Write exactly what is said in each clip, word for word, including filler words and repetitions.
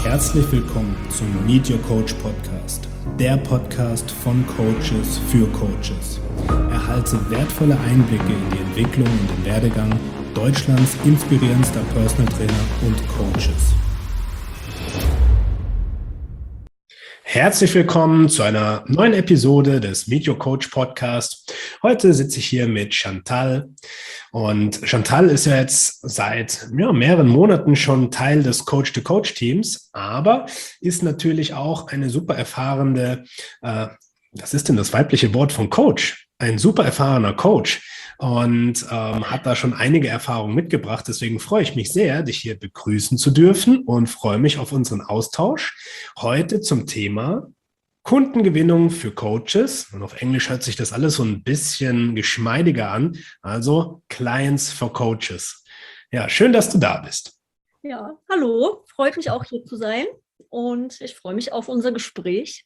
Herzlich willkommen zum Meet Your Coach Podcast, der Podcast von Coaches für Coaches. Erhalte wertvolle Einblicke in die Entwicklung und den Werdegang Deutschlands inspirierendster Personal Trainer und Coaches. Herzlich willkommen zu einer neuen Episode des Meet Your Coach Podcast. Heute sitze ich hier mit Chantal und Chantal ist ja jetzt seit ja, mehreren Monaten schon Teil des Coach-to-Coach-Teams, aber ist natürlich auch eine super erfahrene, äh, was ist denn das weibliche Wort von Coach? Ein super erfahrener Coach. Und ähm, hat da schon einige Erfahrungen mitgebracht. Deswegen freue ich mich sehr, dich hier begrüßen zu dürfen und freue mich auf unseren Austausch heute zum Thema Kundengewinnung für Coaches. Und auf Englisch hört sich das alles so ein bisschen geschmeidiger an. Also Clients for Coaches. Ja, schön, dass du da bist. Ja, hallo. Freut mich auch hier zu sein und ich freue mich auf unser Gespräch.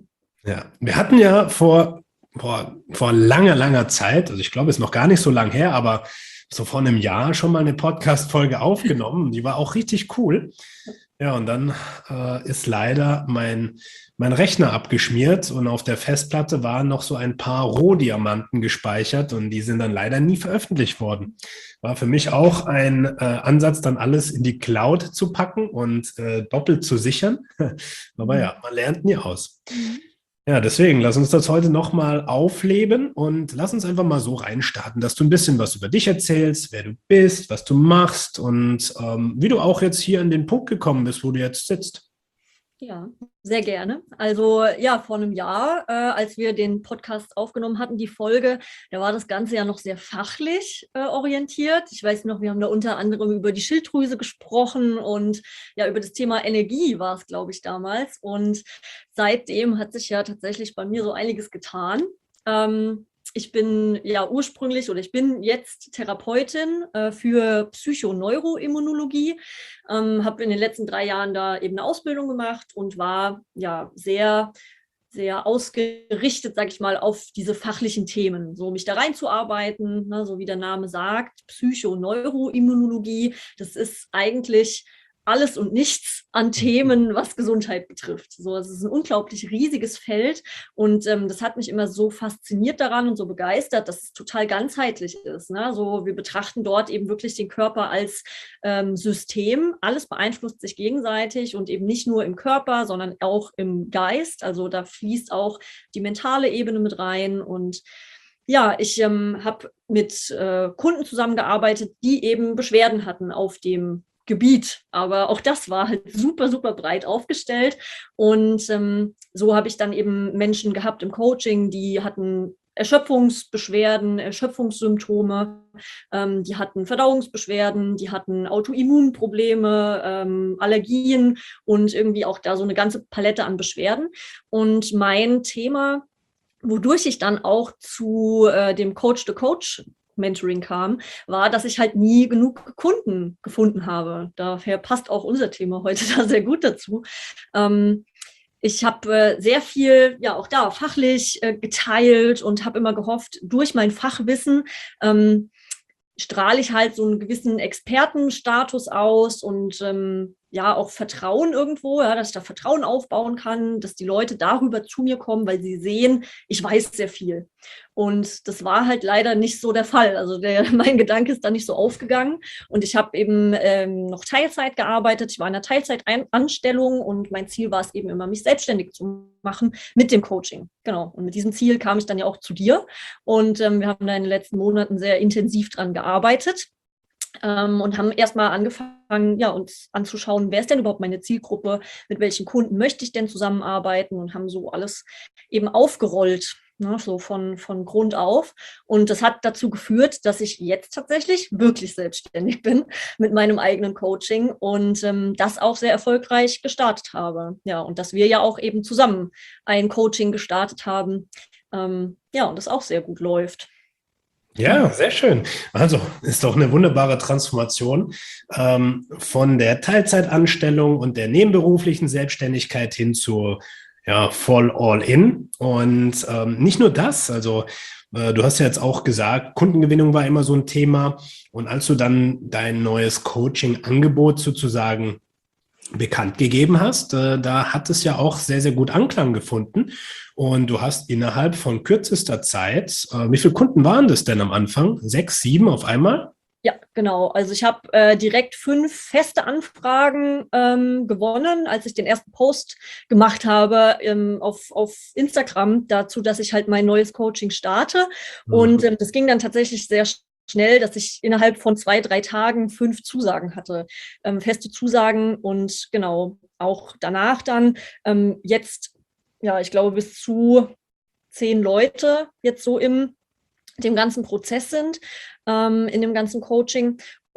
Ja, wir hatten ja vor Vor, vor langer, langer Zeit, also ich glaube, es ist noch gar nicht so lang her, aber so vor einem Jahr schon mal eine Podcast-Folge aufgenommen. Die war auch richtig cool. Ja, und dann äh, ist leider mein, mein Rechner abgeschmiert und auf der Festplatte waren noch so ein paar Rohdiamanten gespeichert und die sind dann leider nie veröffentlicht worden. War für mich auch ein äh, Ansatz, dann alles in die Cloud zu packen und äh, doppelt zu sichern. Aber ja, man lernt nie aus. Ja, deswegen, lass uns das heute nochmal aufleben und lass uns einfach mal so reinstarten, dass du ein bisschen was über dich erzählst, wer du bist, was du machst und ähm, wie du auch jetzt hier an den Punkt gekommen bist, wo du jetzt sitzt. Ja, sehr gerne. Also ja, vor einem Jahr, äh, als wir den Podcast aufgenommen hatten, die Folge, da war das Ganze ja noch sehr fachlich äh, orientiert. Ich weiß noch, wir haben da unter anderem über die Schilddrüse gesprochen und ja, über das Thema Energie war es, glaube ich, damals. Und seitdem hat sich ja tatsächlich bei mir so einiges getan. Ähm, Ich bin ja ursprünglich oder ich bin jetzt Therapeutin äh, für Psychoneuroimmunologie, ähm, habe in den letzten drei Jahren da eben eine Ausbildung gemacht und war ja sehr, sehr ausgerichtet, sage ich mal, auf diese fachlichen Themen, so mich da reinzuarbeiten, ne, so wie der Name sagt, Psychoneuroimmunologie, das ist eigentlich alles und nichts an Themen, was Gesundheit betrifft. So, es ist ein unglaublich riesiges Feld und ähm, das hat mich immer so fasziniert daran und so begeistert, dass es total ganzheitlich ist. Ne? So, wir betrachten dort eben wirklich den Körper als ähm, System. Alles beeinflusst sich gegenseitig und eben nicht nur im Körper, sondern auch im Geist. Also da fließt auch die mentale Ebene mit rein und ja, ich ähm, habe mit äh, Kunden zusammengearbeitet, die eben Beschwerden hatten auf dem Gebiet, aber auch das war halt super, super breit aufgestellt und ähm, so habe ich dann eben Menschen gehabt im Coaching, die hatten Erschöpfungsbeschwerden, Erschöpfungssymptome, ähm, die hatten Verdauungsbeschwerden, die hatten Autoimmunprobleme, ähm, Allergien und irgendwie auch da so eine ganze Palette an Beschwerden und mein Thema, wodurch ich dann auch zu äh, dem Coach-to-Coach Mentoring kam, war, dass ich halt nie genug Kunden gefunden habe. Daher passt auch unser Thema heute da sehr gut dazu. Ähm, ich habe äh, sehr viel, ja auch da fachlich äh, geteilt und habe immer gehofft, durch mein Fachwissen ähm, strahle ich halt so einen gewissen Expertenstatus aus und ähm, ja auch Vertrauen irgendwo, ja, dass ich da Vertrauen aufbauen kann, dass die Leute darüber zu mir kommen, weil sie sehen, ich weiß sehr viel. Und das war halt leider nicht so der Fall. Also der, mein Gedanke ist da nicht so aufgegangen. Und ich habe eben ähm, noch Teilzeit gearbeitet. Ich war in einer Teilzeitanstellung und mein Ziel war es eben immer, mich selbstständig zu machen mit dem Coaching. Genau. Und mit diesem Ziel kam ich dann ja auch zu dir. Und ähm, wir haben da in den letzten Monaten sehr intensiv dran gearbeitet. Ähm, und haben erstmal angefangen, ja, uns anzuschauen, wer ist denn überhaupt meine Zielgruppe, mit welchen Kunden möchte ich denn zusammenarbeiten und haben so alles eben aufgerollt, ne, so von, von Grund auf. Und das hat dazu geführt, dass ich jetzt tatsächlich wirklich selbstständig bin mit meinem eigenen Coaching und ähm, das auch sehr erfolgreich gestartet habe. Ja, und dass wir ja auch eben zusammen ein Coaching gestartet haben, ähm, ja, und das auch sehr gut läuft. Ja, sehr schön. Also ist doch eine wunderbare Transformation ähm, von der Teilzeitanstellung und der nebenberuflichen Selbstständigkeit hin zu ja, voll all in. Und ähm, nicht nur das, also äh, du hast ja jetzt auch gesagt, Kundengewinnung war immer so ein Thema. Und als du dann dein neues Coaching-Angebot sozusagen bekannt gegeben hast, äh, da hat es ja auch sehr, sehr gut Anklang gefunden. Und du hast innerhalb von kürzester Zeit, äh, wie viele Kunden waren das denn am Anfang? Sechs, sieben auf einmal? Ja, genau. Also ich habe äh, direkt fünf feste Anfragen ähm, gewonnen, als ich den ersten Post gemacht habe ähm, auf, auf Instagram dazu, dass ich halt mein neues Coaching starte. Und ähm, das ging dann tatsächlich sehr schnell, dass ich innerhalb von zwei, drei Tagen fünf Zusagen hatte, ähm, feste Zusagen und genau, auch danach dann ähm, jetzt, ja, ich glaube, bis zu zehn Leute jetzt so im dem ganzen Prozess sind, ähm, in dem ganzen Coaching.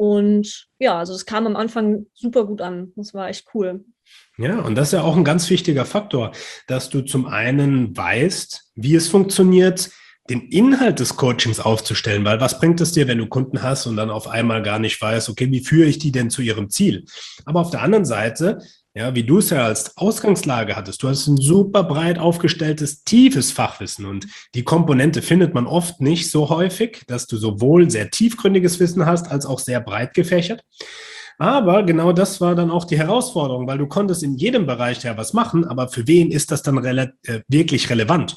Und ja, also es kam am Anfang super gut an. Das war echt cool. Ja, und das ist ja auch ein ganz wichtiger Faktor, dass du zum einen weißt, wie es funktioniert, den Inhalt des Coachings aufzustellen, weil was bringt es dir, wenn du Kunden hast und dann auf einmal gar nicht weißt, okay, wie führe ich die denn zu ihrem Ziel? Aber auf der anderen Seite, ja, wie du es ja als Ausgangslage hattest, du hast ein super breit aufgestelltes, tiefes Fachwissen und die Komponente findet man oft nicht so häufig, dass du sowohl sehr tiefgründiges Wissen hast, als auch sehr breit gefächert. Aber genau das war dann auch die Herausforderung, weil du konntest in jedem Bereich ja was machen, aber für wen ist das dann rele äh, wirklich relevant?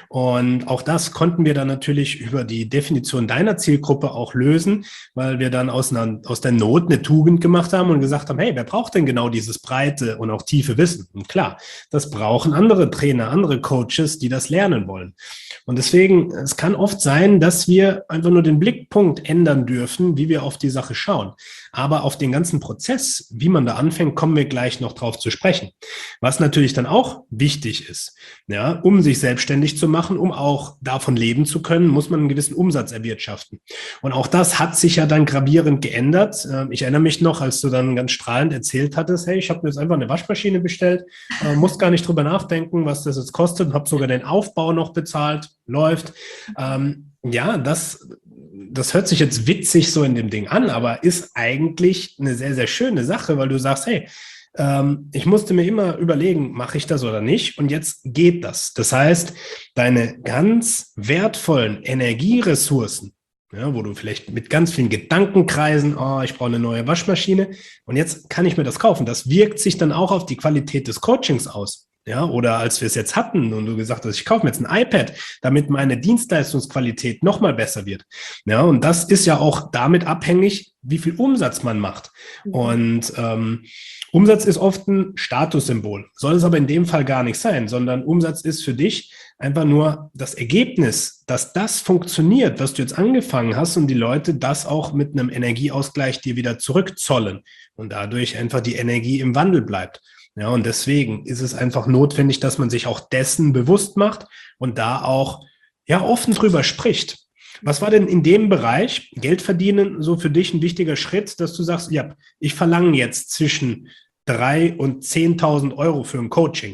Und auch das konnten wir dann natürlich über die Definition deiner Zielgruppe auch lösen, weil wir dann aus, einer, aus der Not eine Tugend gemacht haben und gesagt haben, hey, wer braucht denn genau dieses breite und auch tiefe Wissen? Und klar, das brauchen andere Trainer, andere Coaches, die das lernen wollen. Und deswegen, es kann oft sein, dass wir einfach nur den Blickpunkt ändern dürfen, wie wir auf die Sache schauen. Aber auf den ganzen Prozess, wie man da anfängt, kommen wir gleich noch drauf zu sprechen. Was natürlich dann auch wichtig ist, ja, um sich selbstständig zu machen, um auch davon leben zu können, muss man einen gewissen Umsatz erwirtschaften. Und auch das hat sich ja dann gravierend geändert. Ich erinnere mich noch, als du dann ganz strahlend erzählt hattest, hey, ich habe mir jetzt einfach eine Waschmaschine bestellt, muss gar nicht drüber nachdenken, was das jetzt kostet, und habe sogar den Aufbau noch bezahlt, läuft. Ähm, ja, das das hört sich jetzt witzig so in dem Ding an, aber ist eigentlich eine sehr, sehr schöne Sache, weil du sagst, hey, ähm, ich musste mir immer überlegen, mache ich das oder nicht? Und jetzt geht das. Das heißt, deine ganz wertvollen Energieressourcen, ja, wo du vielleicht mit ganz vielen Gedanken kreisen, oh, ich brauche eine neue Waschmaschine und jetzt kann ich mir das kaufen. Das wirkt sich dann auch auf die Qualität des Coachings aus. Ja, oder als wir es jetzt hatten und du gesagt hast, ich kaufe mir jetzt ein iPad, damit meine Dienstleistungsqualität nochmal besser wird. Ja, und das ist ja auch damit abhängig, wie viel Umsatz man macht. Und ähm, Umsatz ist oft ein Statussymbol, soll es aber in dem Fall gar nicht sein, sondern Umsatz ist für dich einfach nur das Ergebnis, dass das funktioniert, was du jetzt angefangen hast und die Leute das auch mit einem Energieausgleich dir wieder zurückzollen und dadurch einfach die Energie im Wandel bleibt. Ja, und deswegen ist es einfach notwendig, dass man sich auch dessen bewusst macht und da auch ja offen drüber spricht. Was war denn in dem Bereich Geld verdienen so für dich ein wichtiger Schritt, dass du sagst, ja, ich verlange jetzt zwischen drei und zehntausend Euro für ein Coaching?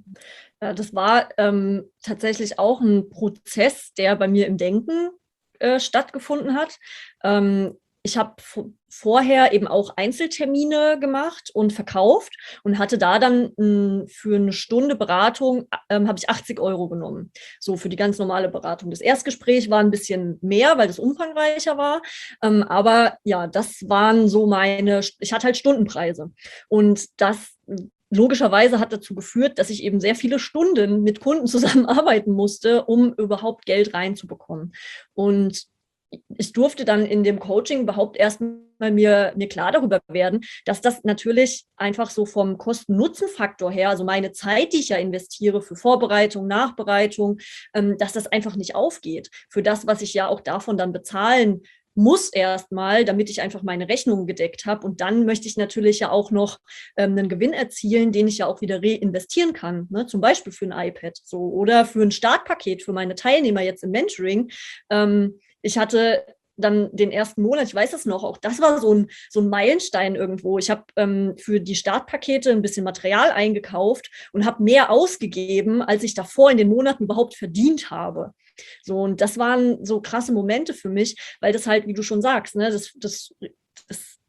Ja, das war ähm, tatsächlich auch ein Prozess, der bei mir im Denken äh, stattgefunden hat. Ähm, ich habe vorher eben auch Einzeltermine gemacht und verkauft und hatte da dann mh, für eine Stunde Beratung ähm, habe ich achtzig Euro genommen. So für die ganz normale Beratung. Das Erstgespräch war ein bisschen mehr, weil das umfangreicher war. Ähm, aber ja, das waren so meine, ich hatte halt Stundenpreise. Und das logischerweise hat dazu geführt, dass ich eben sehr viele Stunden mit Kunden zusammenarbeiten musste, um überhaupt Geld reinzubekommen. Und ich durfte dann in dem Coaching überhaupt erstmal mir, mir klar darüber werden, dass das natürlich einfach so vom Kosten-Nutzen-Faktor her, also meine Zeit, die ich ja investiere für Vorbereitung, Nachbereitung, ähm, dass das einfach nicht aufgeht für das, was ich ja auch davon dann bezahlen muss erstmal, damit ich einfach meine Rechnungen gedeckt habe. Und dann möchte ich natürlich ja auch noch ähm, einen Gewinn erzielen, den ich ja auch wieder reinvestieren kann. Ne? Zum Beispiel für ein iPad so oder für ein Startpaket für meine Teilnehmer jetzt im Mentoring. Ähm, ich hatte dann den ersten Monat, ich weiß es noch, auch das war so ein, so ein Meilenstein irgendwo. Ich habe ähm, für die Startpakete ein bisschen Material eingekauft und habe mehr ausgegeben, als ich davor in den Monaten überhaupt verdient habe. So, und das waren so krasse Momente für mich, weil das halt, wie du schon sagst, ne, das, das, das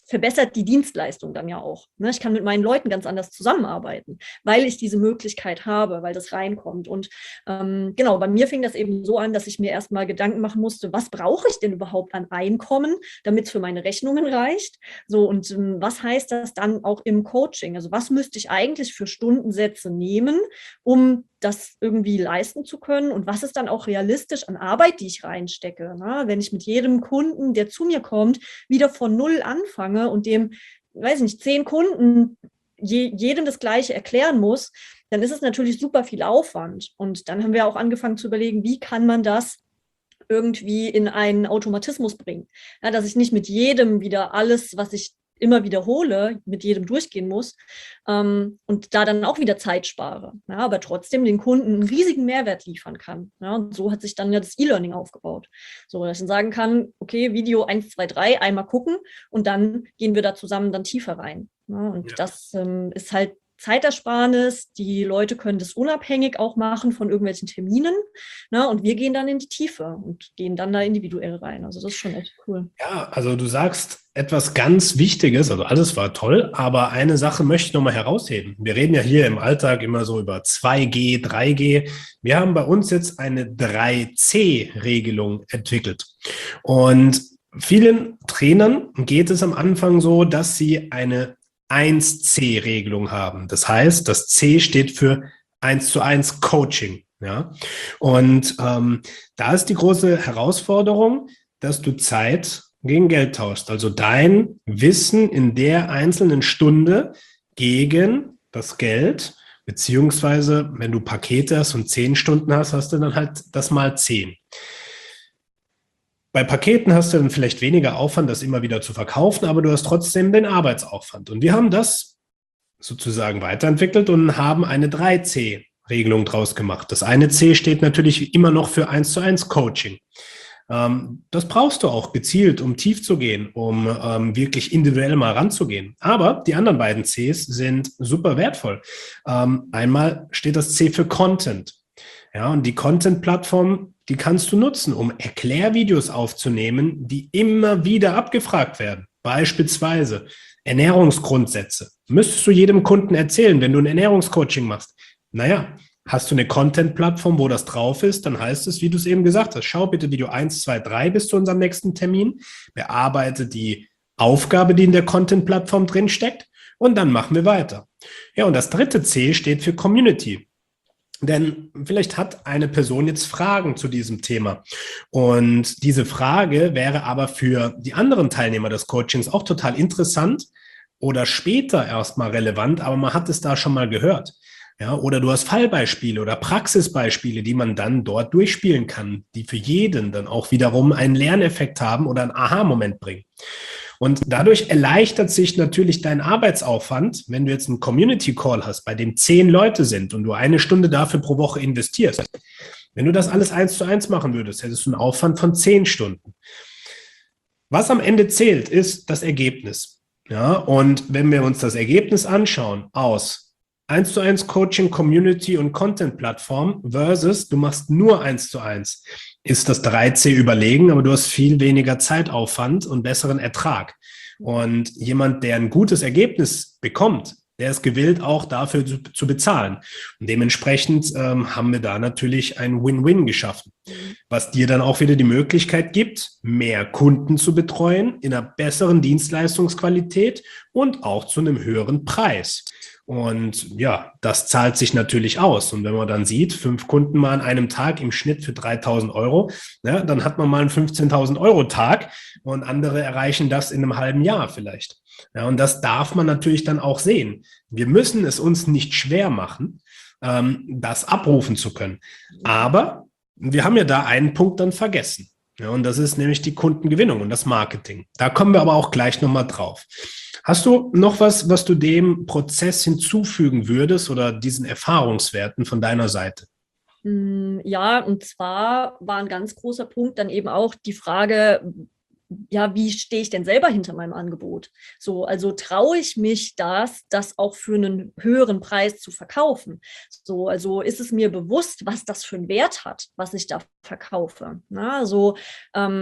verbessert die Dienstleistung dann ja auch. Ne? Ich kann mit meinen Leuten ganz anders zusammenarbeiten, weil ich diese Möglichkeit habe, weil das reinkommt. Und ähm, genau, bei mir fing das eben so an, dass ich mir erstmal Gedanken machen musste, was brauche ich denn überhaupt an Einkommen, damit es für meine Rechnungen reicht? So, und ähm, was heißt das dann auch im Coaching? Also was müsste ich eigentlich für Stundensätze nehmen, um das irgendwie leisten zu können, und was ist dann auch realistisch an Arbeit, die ich reinstecke. Ne? Wenn ich mit jedem Kunden, der zu mir kommt, wieder von null anfange und dem, weiß ich nicht, zehn Kunden je, jedem das Gleiche erklären muss, dann ist es natürlich super viel Aufwand. Und dann haben wir auch angefangen zu überlegen, wie kann man das irgendwie in einen Automatismus bringen. Ja, dass ich nicht mit jedem wieder alles, was ich immer wiederhole, mit jedem durchgehen muss ähm, und da dann auch wieder Zeit spare, ja, aber trotzdem den Kunden einen riesigen Mehrwert liefern kann. Ja, und so hat sich dann ja das E-Learning aufgebaut. So, dass ich dann sagen kann, okay, Video eins, zwei, drei, einmal gucken und dann gehen wir da zusammen dann tiefer rein. Ja, und ja. das ähm, ist halt Zeitersparnis, die Leute können das unabhängig auch machen von irgendwelchen Terminen, ne? Und wir gehen dann in die Tiefe und gehen dann da individuell rein. Also das ist schon echt cool. Ja, also du sagst etwas ganz Wichtiges, also alles war toll, aber eine Sache möchte ich nochmal herausheben. Wir reden ja hier im Alltag immer so über zwei G, drei G. Wir haben bei uns jetzt eine drei C Regelung entwickelt. Und vielen Trainern geht es am Anfang so, dass sie eine eins C Regelung haben. Das heißt, das C steht für eins zu eins Coaching. Ja? Und ähm, da ist die große Herausforderung, dass du Zeit gegen Geld tauschst. Also dein Wissen in der einzelnen Stunde gegen das Geld, beziehungsweise wenn du Pakete hast und zehn Stunden hast, hast du dann halt das mal zehn. Bei Paketen hast du dann vielleicht weniger Aufwand, das immer wieder zu verkaufen, aber du hast trotzdem den Arbeitsaufwand. Und wir haben das sozusagen weiterentwickelt und haben eine drei C Regelung draus gemacht. Das eine C steht natürlich immer noch für eins zu eins Coaching. Ähm, das brauchst du auch gezielt, um tief zu gehen, um ähm, wirklich individuell mal ranzugehen. Aber die anderen beiden Cs sind super wertvoll. Ähm, einmal steht das C für Content. Ja, und die Content-Plattform, die kannst du nutzen, um Erklärvideos aufzunehmen, die immer wieder abgefragt werden. Beispielsweise Ernährungsgrundsätze. Müsstest du jedem Kunden erzählen, wenn du ein Ernährungscoaching machst. Naja, hast du eine Content-Plattform, wo das drauf ist, dann heißt es, wie du es eben gesagt hast, schau bitte Video eins, zwei, drei bis zu unserem nächsten Termin, bearbeite die Aufgabe, die in der Content-Plattform drinsteckt, und dann machen wir weiter. Ja, und das dritte C steht für Community. Denn vielleicht hat eine Person jetzt Fragen zu diesem Thema. Und diese Frage wäre aber für die anderen Teilnehmer des Coachings auch total interessant oder später erstmal relevant, aber man hat es da schon mal gehört. Ja, oder du hast Fallbeispiele oder Praxisbeispiele, die man dann dort durchspielen kann, die für jeden dann auch wiederum einen Lerneffekt haben oder einen Aha-Moment bringen. Und dadurch erleichtert sich natürlich dein Arbeitsaufwand, wenn du jetzt einen Community-Call hast, bei dem zehn Leute sind und du eine Stunde dafür pro Woche investierst. Wenn du das alles eins zu eins machen würdest, hättest du einen Aufwand von zehn Stunden. Was am Ende zählt, ist das Ergebnis. Ja, und wenn wir uns das Ergebnis anschauen aus eins zu eins Coaching, Community und Content-Plattform versus du machst nur eins zu eins, ist das drei C überlegen, aber du hast viel weniger Zeitaufwand und besseren Ertrag. Und jemand, der ein gutes Ergebnis bekommt, der ist gewillt, auch dafür zu, zu bezahlen. Und dementsprechend ähm, haben wir da natürlich ein Win-Win geschaffen, was dir dann auch wieder die Möglichkeit gibt, mehr Kunden zu betreuen, in einer besseren Dienstleistungsqualität und auch zu einem höheren Preis. Und ja, das zahlt sich natürlich aus. Und wenn man dann sieht, fünf Kunden mal an einem Tag im Schnitt für dreitausend Euro, ja, dann hat man mal einen fünfzehntausend Euro Tag und andere erreichen das in einem halben Jahr vielleicht. Ja, und das darf man natürlich dann auch sehen. Wir müssen es uns nicht schwer machen, ähm, das abrufen zu können. Aber wir haben ja da einen Punkt dann vergessen. Ja, und das ist nämlich die Kundengewinnung und das Marketing. Da kommen wir aber auch gleich nochmal drauf. Hast du noch was, was du dem Prozess hinzufügen würdest oder diesen Erfahrungswerten von deiner Seite? Ja, und zwar war ein ganz großer Punkt dann eben auch die Frage, ja, wie stehe ich denn selber hinter meinem Angebot? So, also traue ich mich das, das auch für einen höheren Preis zu verkaufen? So, also ist es mir bewusst, was das für einen Wert hat, was ich da verkaufe? Na, so, ähm,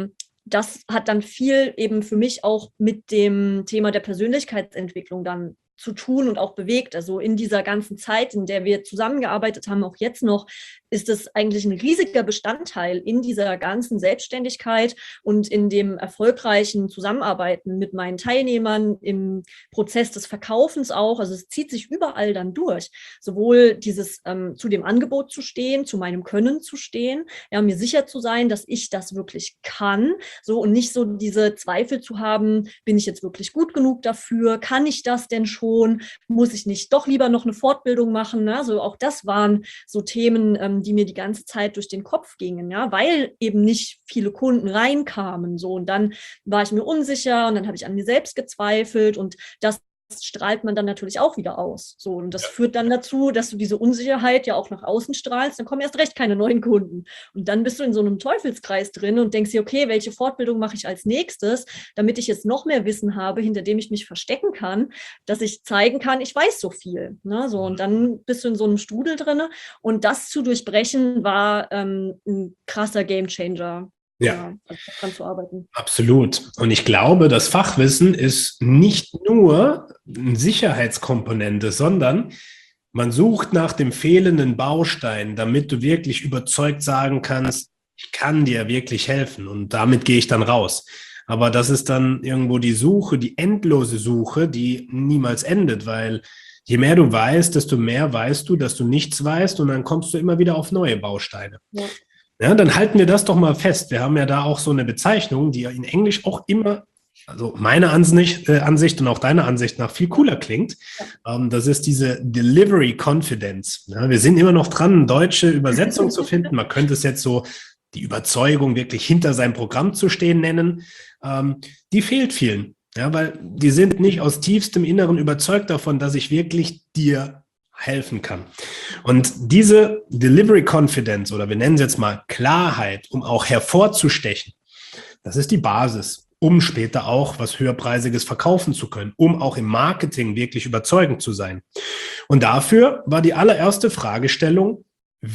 das hat dann viel eben für mich auch mit dem Thema der Persönlichkeitsentwicklung dann zu tun und auch bewegt. Also in dieser ganzen Zeit, in der wir zusammengearbeitet haben, auch jetzt noch, ist es eigentlich ein riesiger Bestandteil in dieser ganzen Selbstständigkeit und in dem erfolgreichen Zusammenarbeiten mit meinen Teilnehmern im Prozess des Verkaufens auch. Also es zieht sich überall dann durch. Sowohl dieses ähm, zu dem Angebot zu stehen, zu meinem Können zu stehen, ja, mir sicher zu sein, dass ich das wirklich kann, so und nicht so diese Zweifel zu haben, bin ich jetzt wirklich gut genug dafür? Kann ich das denn schon? Muss ich nicht doch lieber noch eine Fortbildung machen? Ne? Also auch das waren so Themen, ähm, die mir die ganze Zeit durch den Kopf gingen, ja, weil eben nicht viele Kunden reinkamen. So. Und dann war ich mir unsicher und dann habe ich an mir selbst gezweifelt und das strahlt man dann natürlich auch wieder aus. So, und das führt dann dazu, dass du diese Unsicherheit ja auch nach außen strahlst, dann kommen erst recht keine neuen Kunden. Und dann bist du in so einem Teufelskreis drin und denkst dir, okay, welche Fortbildung mache ich als nächstes, damit ich jetzt noch mehr Wissen habe, hinter dem ich mich verstecken kann, dass ich zeigen kann, ich weiß so viel. Ne? So, und dann bist du in so einem Strudel drin. Und das zu durchbrechen war ähm, ein krasser Gamechanger. Ja, ja, also daran zu arbeiten. Absolut. Und ich glaube, das Fachwissen ist nicht nur eine Sicherheitskomponente, sondern man sucht nach dem fehlenden Baustein, damit du wirklich überzeugt sagen kannst, ich kann dir wirklich helfen und damit gehe ich dann raus. Aber das ist dann irgendwo die Suche, die endlose Suche, die niemals endet, weil je mehr du weißt, desto mehr weißt du, dass du nichts weißt und dann kommst du immer wieder auf neue Bausteine. Ja. Ja, dann halten wir das doch mal fest. Wir haben ja da auch so eine Bezeichnung, die ja in Englisch auch immer, also meiner Ansicht, äh, Ansicht und auch deiner Ansicht nach viel cooler klingt. Ja. Ähm, das ist diese Delivery Confidence. Ja, wir sind immer noch dran, eine deutsche Übersetzung zu finden. Man könnte es jetzt so die Überzeugung, wirklich hinter seinem Programm zu stehen, nennen. Ähm, die fehlt vielen. Ja, weil die sind nicht aus tiefstem Inneren überzeugt davon, dass ich wirklich dir helfen kann. Und diese Delivery Confidence, oder wir nennen es jetzt mal Klarheit, um auch hervorzustechen, das ist die Basis, um später auch was Höherpreisiges verkaufen zu können, um auch im Marketing wirklich überzeugend zu sein. Und dafür war die allererste Fragestellung,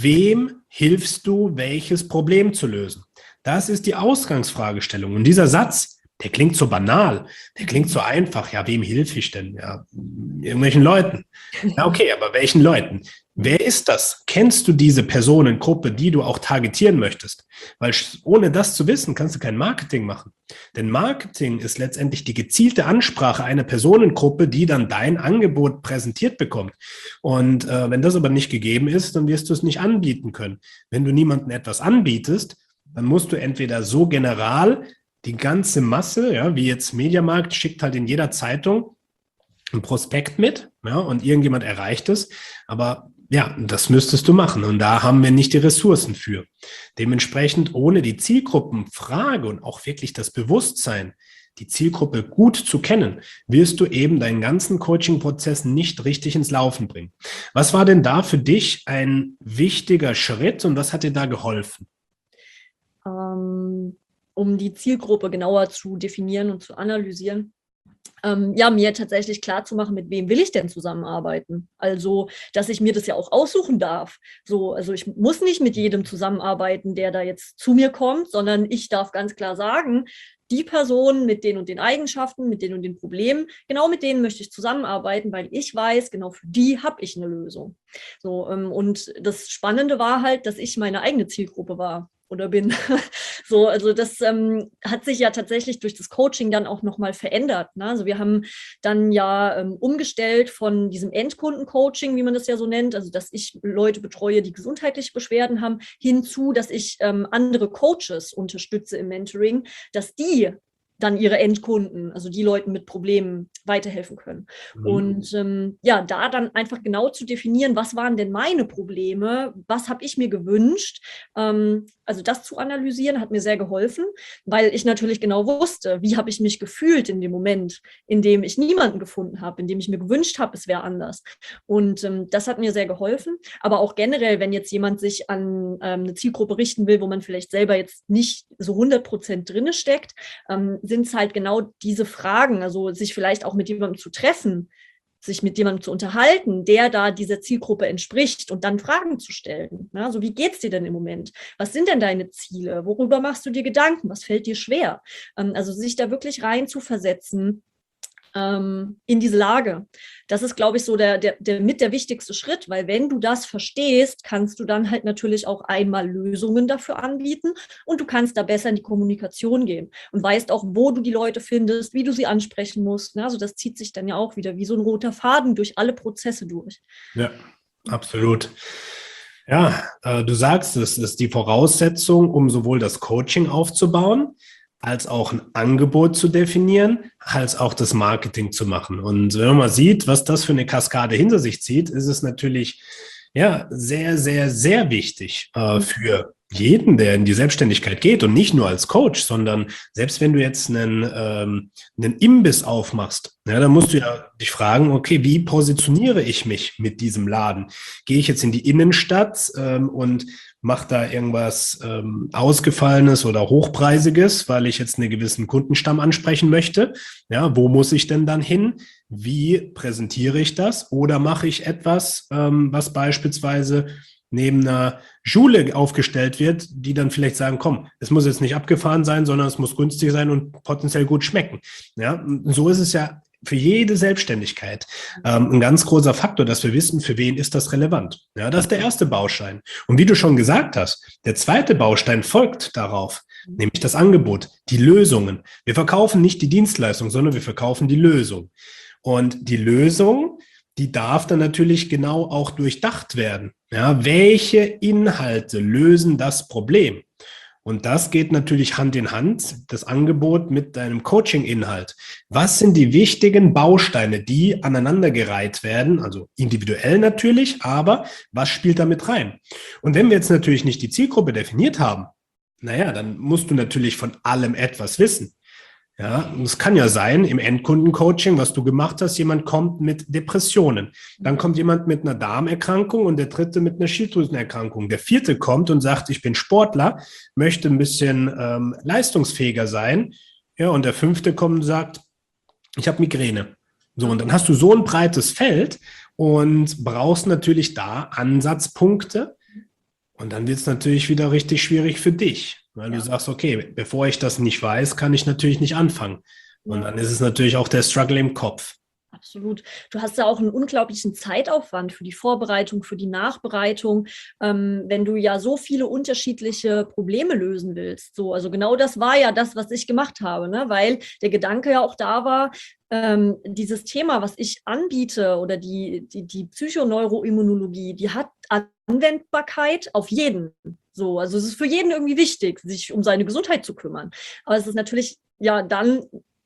wem hilfst du, welches Problem zu lösen? Das ist die Ausgangsfragestellung. Und dieser Satz, der klingt so banal, der klingt so einfach. Ja, wem helfe ich denn? Ja, irgendwelchen Leuten. Ja, okay, aber welchen Leuten? Wer ist das? Kennst du diese Personengruppe, die du auch targetieren möchtest? Weil ohne das zu wissen, kannst du kein Marketing machen. Denn Marketing ist letztendlich die gezielte Ansprache einer Personengruppe, die dann dein Angebot präsentiert bekommt. Und äh, wenn das aber nicht gegeben ist, dann wirst du es nicht anbieten können. Wenn du niemandem etwas anbietest, dann musst du entweder so general die ganze Masse, ja, wie jetzt Mediamarkt, schickt halt in jeder Zeitung ein Prospekt mit, ja, und irgendjemand erreicht es. Aber ja, das müsstest du machen. Und da haben wir nicht die Ressourcen für. Dementsprechend ohne die Zielgruppenfrage und auch wirklich das Bewusstsein, die Zielgruppe gut zu kennen, wirst du eben deinen ganzen Coaching-Prozess nicht richtig ins Laufen bringen. Was war denn da für dich ein wichtiger Schritt und was hat dir da geholfen? Ähm um die Zielgruppe genauer zu definieren und zu analysieren. Ähm, ja, mir tatsächlich klar zu machen, mit wem will ich denn zusammenarbeiten? Also, dass ich mir das ja auch aussuchen darf. So, also ich muss nicht mit jedem zusammenarbeiten, der da jetzt zu mir kommt, sondern ich darf ganz klar sagen, die Personen mit den und den Eigenschaften, mit den und den Problemen, genau mit denen möchte ich zusammenarbeiten, weil ich weiß, genau für die habe ich eine Lösung. So, ähm, und das Spannende war halt, dass ich meine eigene Zielgruppe war. Oder bin. So, also das ähm, hat sich ja tatsächlich durch das Coaching dann auch nochmal verändert. Ne? Also wir haben dann ja ähm, umgestellt von diesem Endkunden-Coaching, wie man das ja so nennt, also dass ich Leute betreue, die gesundheitliche Beschwerden haben, hinzu, dass ich ähm, andere Coaches unterstütze im Mentoring, dass die dann ihre Endkunden, also die Leuten mit Problemen weiterhelfen können. Mhm. Und ähm, ja, da dann einfach genau zu definieren, was waren denn meine Probleme, was habe ich mir gewünscht, ähm, also das zu analysieren, hat mir sehr geholfen, weil ich natürlich genau wusste, wie habe ich mich gefühlt in dem Moment, in dem ich niemanden gefunden habe, in dem ich mir gewünscht habe, es wäre anders. Und ähm, das hat mir sehr geholfen, aber auch generell, wenn jetzt jemand sich an ähm, eine Zielgruppe richten will, wo man vielleicht selber jetzt nicht so hundert Prozent drinne steckt, ähm, sind es halt genau diese Fragen, also sich vielleicht auch mit jemandem zu treffen, sich mit jemandem zu unterhalten, der da dieser Zielgruppe entspricht und dann Fragen zu stellen. Ja, so, wie geht es dir denn im Moment? Was sind denn deine Ziele? Worüber machst du dir Gedanken? Was fällt dir schwer? Ähm, also sich da wirklich rein zu versetzen ähm, in diese Lage. Das ist, glaube ich, so der, der, der mit der wichtigste Schritt, weil wenn du das verstehst, kannst du dann halt natürlich auch einmal Lösungen dafür anbieten und du kannst da besser in die Kommunikation gehen und weißt auch, wo du die Leute findest, wie du sie ansprechen musst. Ne? Also das zieht sich dann ja auch wieder wie so ein roter Faden durch alle Prozesse durch. Ja, absolut. Ja, äh, du sagst, es ist die Voraussetzung, um sowohl das Coaching aufzubauen, als auch ein Angebot zu definieren, als auch das Marketing zu machen. Und wenn man mal sieht, was das für eine Kaskade hinter sich zieht, ist es natürlich ja sehr, sehr, sehr wichtig äh, für jeden, der in die Selbstständigkeit geht und nicht nur als Coach, sondern selbst wenn du jetzt einen, ähm, einen Imbiss aufmachst, ja, dann musst du ja dich fragen, okay, wie positioniere ich mich mit diesem Laden? Gehe ich jetzt in die Innenstadt ähm, und mache da irgendwas ähm, Ausgefallenes oder Hochpreisiges, weil ich jetzt einen gewissen Kundenstamm ansprechen möchte? Ja, wo muss ich denn dann hin? Wie präsentiere ich das? Oder mache ich etwas, ähm, was beispielsweise neben einer Schule aufgestellt wird, die dann vielleicht sagen, komm, es muss jetzt nicht abgefahren sein, sondern es muss günstig sein und potenziell gut schmecken. Ja, so ist es ja für jede Selbstständigkeit ähm, ein ganz großer Faktor, dass wir wissen, für wen ist das relevant. Ja, das ist der erste Baustein. Und wie du schon gesagt hast, der zweite Baustein folgt darauf, nämlich das Angebot, die Lösungen. Wir verkaufen nicht die Dienstleistung, sondern wir verkaufen die Lösung. Und die Lösung, die darf dann natürlich genau auch durchdacht werden. Ja, welche Inhalte lösen das Problem? Und das geht natürlich Hand in Hand, das Angebot mit deinem Coaching-Inhalt. Was sind die wichtigen Bausteine, die aneinandergereiht werden? Also individuell natürlich, aber was spielt da mit rein? Und wenn wir jetzt natürlich nicht die Zielgruppe definiert haben, naja, dann musst du natürlich von allem etwas wissen. Ja, es kann ja sein, im Endkundencoaching, was du gemacht hast, jemand kommt mit Depressionen. Dann kommt jemand mit einer Darmerkrankung und der dritte mit einer Schilddrüsenerkrankung. Der vierte kommt und sagt, ich bin Sportler, möchte ein bisschen ähm, leistungsfähiger sein. Ja, und der fünfte kommt und sagt, ich habe Migräne. So, und dann hast du so ein breites Feld und brauchst natürlich da Ansatzpunkte. Und dann wird es natürlich wieder richtig schwierig für dich. Weil ja. du sagst, okay, bevor ich das nicht weiß, kann ich natürlich nicht anfangen. Und ja. dann ist es natürlich auch der Struggle im Kopf. Absolut. Du hast ja auch einen unglaublichen Zeitaufwand für die Vorbereitung, für die Nachbereitung, ähm, wenn du ja so viele unterschiedliche Probleme lösen willst. So, also genau das war ja das, was ich gemacht habe, ne? Weil der Gedanke ja auch da war, ähm, dieses Thema, was ich anbiete oder die, die, die Psychoneuroimmunologie, die hat Anwendbarkeit auf jeden. So, also es ist für jeden irgendwie wichtig, sich um seine Gesundheit zu kümmern. Aber es ist natürlich ja dann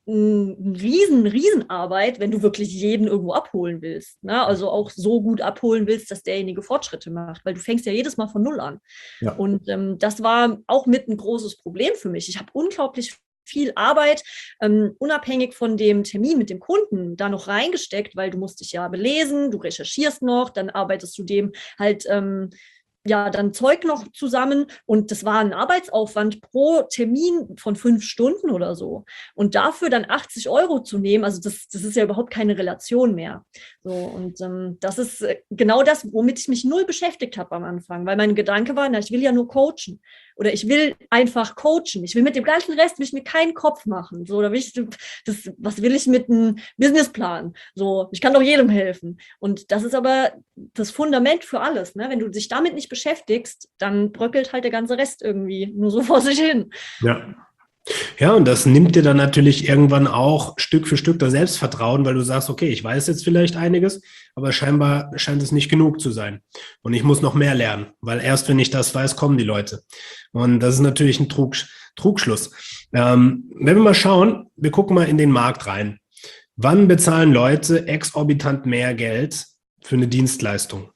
eine riesen, Riesenarbeit, wenn du wirklich jeden irgendwo abholen willst. Ne? Also auch so gut abholen willst, dass derjenige Fortschritte macht, weil du fängst ja jedes Mal von Null an. Ja. Und ähm, das war auch mit ein großes Problem für mich. Ich habe unglaublich viel Arbeit, ähm, unabhängig von dem Termin mit dem Kunden, da noch reingesteckt, weil du musst dich ja belesen, du recherchierst noch, dann arbeitest du dem halt ähm, ja, dann Zeug noch zusammen und das war ein Arbeitsaufwand pro Termin von fünf Stunden oder so. Und dafür dann achtzig Euro zu nehmen, also das, das ist ja überhaupt keine Relation mehr. So, und ähm, das ist genau das, womit ich mich null beschäftigt habe am Anfang, weil mein Gedanke war, na, ich will ja nur coachen. Oder ich will einfach coachen. Ich will mit dem ganzen Rest will ich mir keinen Kopf machen. So, da will ich, das, was will ich mit einem Businessplan? So, ich kann doch jedem helfen. Und das ist aber das Fundament für alles. Ne? Wenn du dich damit nicht beschäftigst, dann bröckelt halt der ganze Rest irgendwie nur so vor sich hin. Ja. Ja, und das nimmt dir dann natürlich irgendwann auch Stück für Stück das Selbstvertrauen, weil du sagst, okay, ich weiß jetzt vielleicht einiges, aber scheinbar scheint es nicht genug zu sein. Und ich muss noch mehr lernen, weil erst wenn ich das weiß, kommen die Leute. Und das ist natürlich ein Trug, Trugschluss. Ähm, wenn wir mal schauen, wir gucken mal in den Markt rein. Wann bezahlen Leute exorbitant mehr Geld für eine Dienstleistung?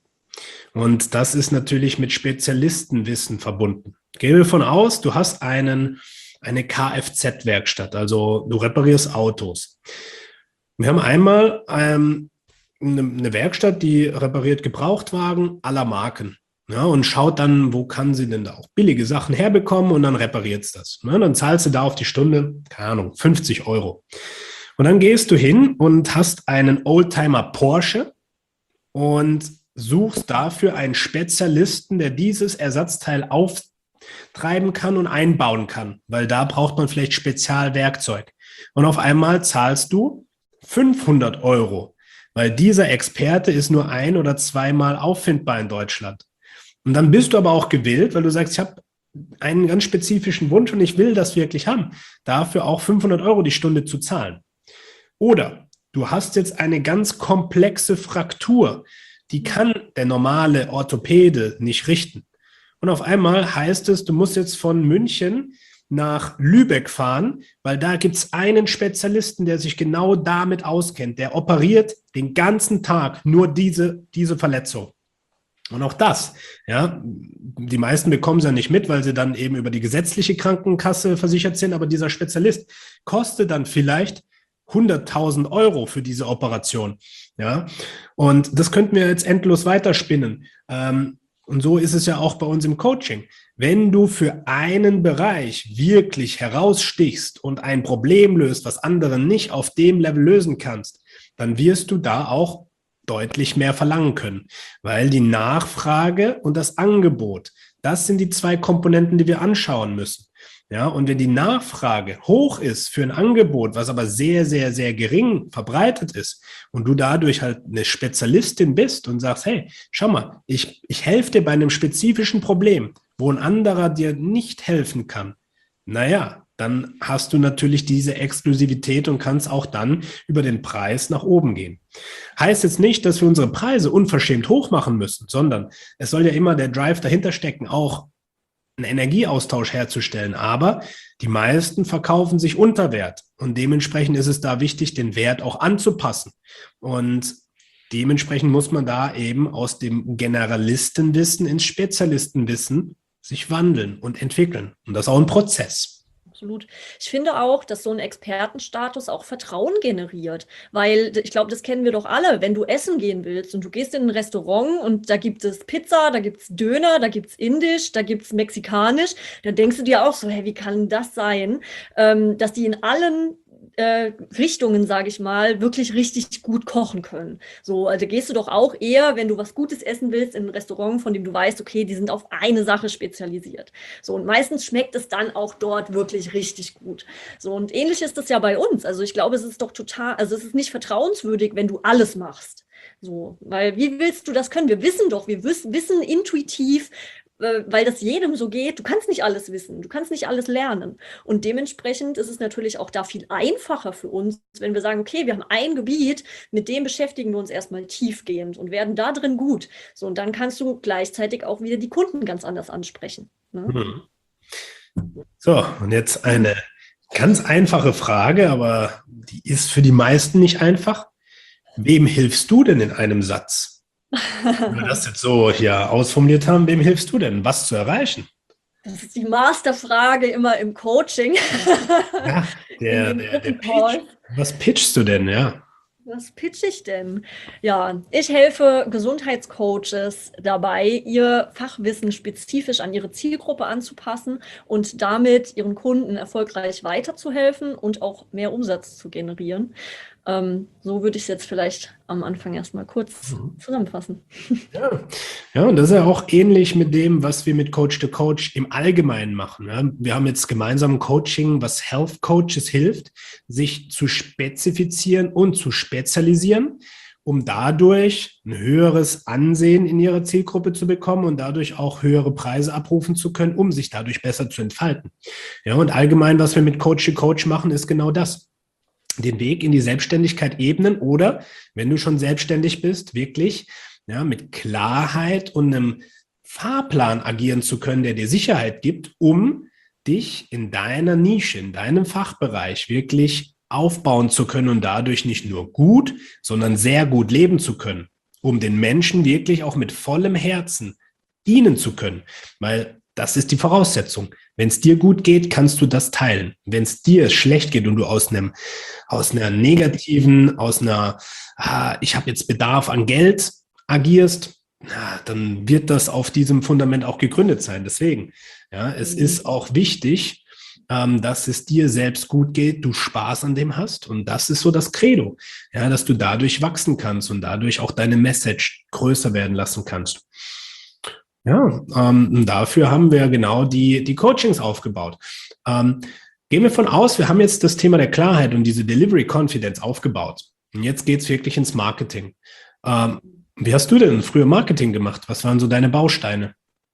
Und das ist natürlich mit Spezialistenwissen verbunden. Gehen wir davon aus, du hast einen eine Kfz-Werkstatt, also du reparierst Autos. Wir haben einmal ähm, eine, eine Werkstatt, die repariert Gebrauchtwagen aller Marken, ja, und schaut dann, wo kann sie denn da auch billige Sachen herbekommen und dann repariert es das. Ne? Dann zahlst du da auf die Stunde, keine Ahnung, fünfzig Euro. Und dann gehst du hin und hast einen Oldtimer Porsche und suchst dafür einen Spezialisten, der dieses Ersatzteil auftreiben kann und einbauen kann, weil da braucht man vielleicht Spezialwerkzeug. Und auf einmal zahlst du fünfhundert Euro, weil dieser Experte ist nur ein- oder zweimal auffindbar in Deutschland. Und dann bist du aber auch gewillt, weil du sagst, ich habe einen ganz spezifischen Wunsch und ich will das wirklich haben, dafür auch fünfhundert Euro die Stunde zu zahlen. Oder du hast jetzt eine ganz komplexe Fraktur, die kann der normale Orthopäde nicht richten. Und auf einmal heißt es, du musst jetzt von München nach Lübeck fahren, weil da gibt es einen Spezialisten, der sich genau damit auskennt. Der operiert den ganzen Tag nur diese, diese Verletzung. Und auch das, ja, die meisten bekommen es ja nicht mit, weil sie dann eben über die gesetzliche Krankenkasse versichert sind, aber dieser Spezialist kostet dann vielleicht hunderttausend Euro für diese Operation. Ja, und das könnten wir jetzt endlos weiterspinnen. Ähm, und so ist es ja auch bei uns im Coaching. Wenn du für einen Bereich wirklich herausstichst und ein Problem löst, was andere nicht auf dem Level lösen kannst, dann wirst du da auch deutlich mehr verlangen können, weil die Nachfrage und das Angebot, das sind die zwei Komponenten, die wir anschauen müssen. Ja, und wenn die Nachfrage hoch ist für ein Angebot, was aber sehr, sehr, sehr gering verbreitet ist und du dadurch halt eine Spezialistin bist und sagst, hey, schau mal, ich, ich helfe dir bei einem spezifischen Problem, wo ein anderer dir nicht helfen kann, naja, dann hast du natürlich diese Exklusivität und kannst auch dann über den Preis nach oben gehen. Heißt jetzt nicht, dass wir unsere Preise unverschämt hoch machen müssen, sondern es soll ja immer der Drive dahinter stecken, auch einen Energieaustausch herzustellen. Aber die meisten verkaufen sich unter Wert und dementsprechend ist es da wichtig, den Wert auch anzupassen. Und dementsprechend muss man da eben aus dem Generalistenwissen ins Spezialistenwissen sich wandeln und entwickeln. Und das ist auch ein Prozess. Absolut. Ich finde auch, dass so ein Expertenstatus auch Vertrauen generiert, weil ich glaube, das kennen wir doch alle. Wenn du essen gehen willst und du gehst in ein Restaurant und da gibt es Pizza, da gibt es Döner, da gibt es Indisch, da gibt es Mexikanisch, dann denkst du dir auch so, hey, wie kann das sein, ähm, dass die in allen äh, Richtungen, sage ich mal, wirklich richtig gut kochen können. So, also gehst du doch auch eher, wenn du was Gutes essen willst, in ein Restaurant, von dem du weißt, okay, die sind auf eine Sache spezialisiert. So, und meistens schmeckt es dann auch dort wirklich richtig gut. So, und ähnlich ist das ja bei uns. Also ich glaube, es ist doch total, also es ist nicht vertrauenswürdig, wenn du alles machst. So, weil wie willst du das können? Wir wissen doch, wir wissen, wissen intuitiv, weil das jedem so geht, du kannst nicht alles wissen, du kannst nicht alles lernen. Und dementsprechend ist es natürlich auch da viel einfacher für uns, wenn wir sagen, okay, wir haben ein Gebiet, mit dem beschäftigen wir uns erstmal tiefgehend und werden da drin gut. So, und dann kannst du gleichzeitig auch wieder die Kunden ganz anders ansprechen. Ne? Mhm. So, und jetzt eine ganz einfache Frage, aber die ist für die meisten nicht einfach. Wem hilfst du denn in einem Satz? Wenn wir das jetzt so hier ausformuliert haben, wem hilfst du denn, was zu erreichen? Das ist die Masterfrage immer im Coaching. Ja, der, der, der Pitch. Was pitchst du denn, ja? Was pitch ich denn? Ja, ich helfe Gesundheitscoaches dabei, ihr Fachwissen spezifisch an ihre Zielgruppe anzupassen und damit ihren Kunden erfolgreich weiterzuhelfen und auch mehr Umsatz zu generieren. Ähm, so würde ich es jetzt vielleicht am Anfang erstmal kurz mhm. zusammenfassen. Ja. Ja, und das ist ja auch ähnlich mit dem, was wir mit Coach to Coach im Allgemeinen machen. Ja. Wir haben jetzt gemeinsam ein Coaching, was Health Coaches hilft, sich zu spezifizieren und zu spezialisieren, um dadurch ein höheres Ansehen in ihrer Zielgruppe zu bekommen und dadurch auch höhere Preise abrufen zu können, um sich dadurch besser zu entfalten. Ja, und allgemein, was wir mit Coach to Coach machen, ist genau das. Den Weg in die Selbstständigkeit ebnen oder, wenn du schon selbstständig bist, wirklich ja, mit Klarheit und einem Fahrplan agieren zu können, der dir Sicherheit gibt, um dich in deiner Nische, in deinem Fachbereich wirklich aufbauen zu können und dadurch nicht nur gut, sondern sehr gut leben zu können, um den Menschen wirklich auch mit vollem Herzen dienen zu können, weil das ist die Voraussetzung. Wenn es dir gut geht, kannst du das teilen. Wenn es dir schlecht geht und du aus einem aus einer negativen, aus einer ah, ich habe jetzt Bedarf an Geld agierst, na, dann wird das auf diesem Fundament auch gegründet sein. Deswegen, ja, es mhm. ist auch wichtig, ähm, dass es dir selbst gut geht, du Spaß an dem hast. Und das ist so das Credo, ja, dass du dadurch wachsen kannst und dadurch auch deine Message größer werden lassen kannst. Ja, ähm, dafür haben wir genau die, die Coachings aufgebaut. Ähm, gehen wir von aus, wir haben jetzt das Thema der Klarheit und diese Delivery Confidence aufgebaut. Und jetzt geht es wirklich ins Marketing. Ähm, wie hast du denn früher Marketing gemacht? Was waren so deine Bausteine?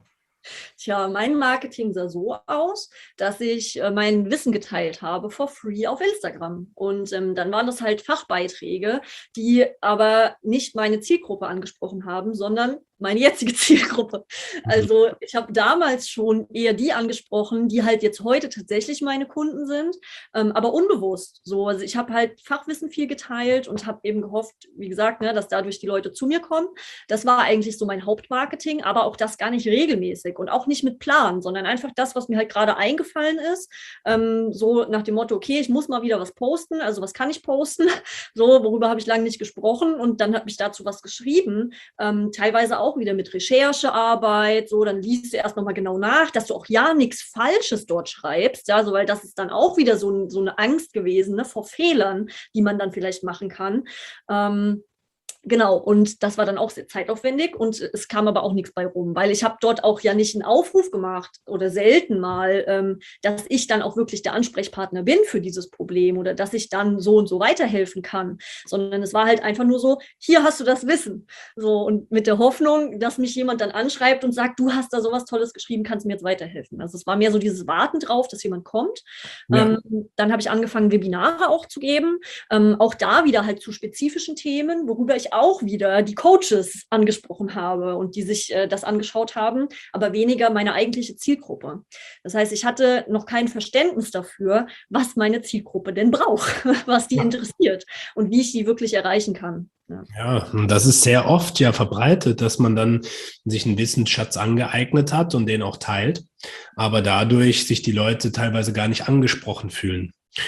Tja, mein Marketing sah so aus, dass ich äh, mein Wissen geteilt habe for free auf Instagram. Und ähm, dann waren das halt Fachbeiträge, die aber nicht meine Zielgruppe angesprochen haben, sondern meine jetzige Zielgruppe. Also ich habe damals schon eher die angesprochen, die halt jetzt heute tatsächlich meine Kunden sind, ähm, aber unbewusst. So, also ich habe halt Fachwissen viel geteilt und habe eben gehofft, wie gesagt, ne, dass dadurch die Leute zu mir kommen. Das war eigentlich so mein Hauptmarketing, aber auch das gar nicht regelmäßig und auch nicht mit Plan, sondern einfach das, was mir halt gerade eingefallen ist. Ähm, so nach dem Motto, okay, ich muss mal wieder was posten, also was kann ich posten? So, worüber habe ich lange nicht gesprochen und dann habe ich dazu was geschrieben, ähm, teilweise auch wieder mit Recherchearbeit, so, dann liest du erst nochmal genau nach, dass du auch ja nichts Falsches dort schreibst, ja, so, weil das ist dann auch wieder so, so eine Angst gewesen, ne, vor Fehlern, die man dann vielleicht machen kann. Ähm, Genau, und das war dann auch sehr zeitaufwendig und es kam aber auch nichts bei rum, weil ich habe dort auch ja nicht einen Aufruf gemacht oder selten mal, ähm, dass ich dann auch wirklich der Ansprechpartner bin für dieses Problem oder dass ich dann so und so weiterhelfen kann, sondern es war halt einfach nur so, hier hast du das Wissen. So, und mit der Hoffnung, dass mich jemand dann anschreibt und sagt, du hast da sowas Tolles geschrieben, kannst mir jetzt weiterhelfen. Also es war mehr so dieses Warten drauf, dass jemand kommt. Ja. Ähm, dann habe ich angefangen, Webinare auch zu geben, ähm, auch da wieder halt zu spezifischen Themen, worüber ich auch wieder die Coaches angesprochen habe und die sich äh, das angeschaut haben, aber weniger meine eigentliche Zielgruppe. Das heißt, ich hatte noch kein Verständnis dafür, was meine Zielgruppe denn braucht, was die interessiert und wie ich die wirklich erreichen kann. Ja. Ja, und das ist sehr oft ja verbreitet, dass man dann sich einen Wissensschatz angeeignet hat und den auch teilt, aber dadurch sich die Leute teilweise gar nicht angesprochen fühlen.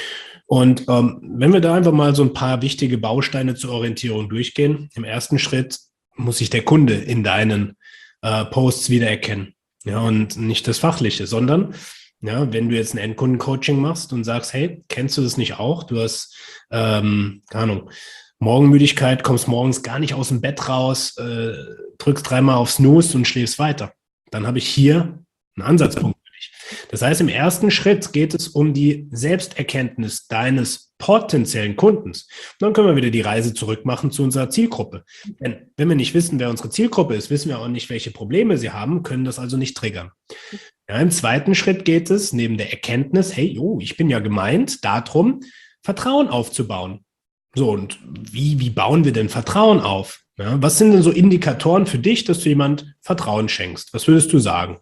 Und ähm, wenn wir da einfach mal so ein paar wichtige Bausteine zur Orientierung durchgehen, im ersten Schritt muss sich der Kunde in deinen äh, Posts wiedererkennen. Ja, und nicht das Fachliche, sondern ja, wenn du jetzt ein Endkundencoaching machst und sagst, hey, kennst du das nicht auch? Du hast, ähm, keine Ahnung, Morgenmüdigkeit, kommst morgens gar nicht aus dem Bett raus, äh, drückst dreimal auf Snooze und schläfst weiter. Dann habe ich hier einen Ansatzpunkt. Das heißt, im ersten Schritt geht es um die Selbsterkenntnis deines potenziellen Kundens. Dann können wir wieder die Reise zurück machen zu unserer Zielgruppe. Denn wenn wir nicht wissen, wer unsere Zielgruppe ist, wissen wir auch nicht, welche Probleme sie haben, können das also nicht triggern. Ja, im zweiten Schritt geht es neben der Erkenntnis, hey, oh, ich bin ja gemeint, darum, Vertrauen aufzubauen. So, und wie, wie bauen wir denn Vertrauen auf? Ja, was sind denn so Indikatoren für dich, dass du jemand Vertrauen schenkst? Was würdest du sagen?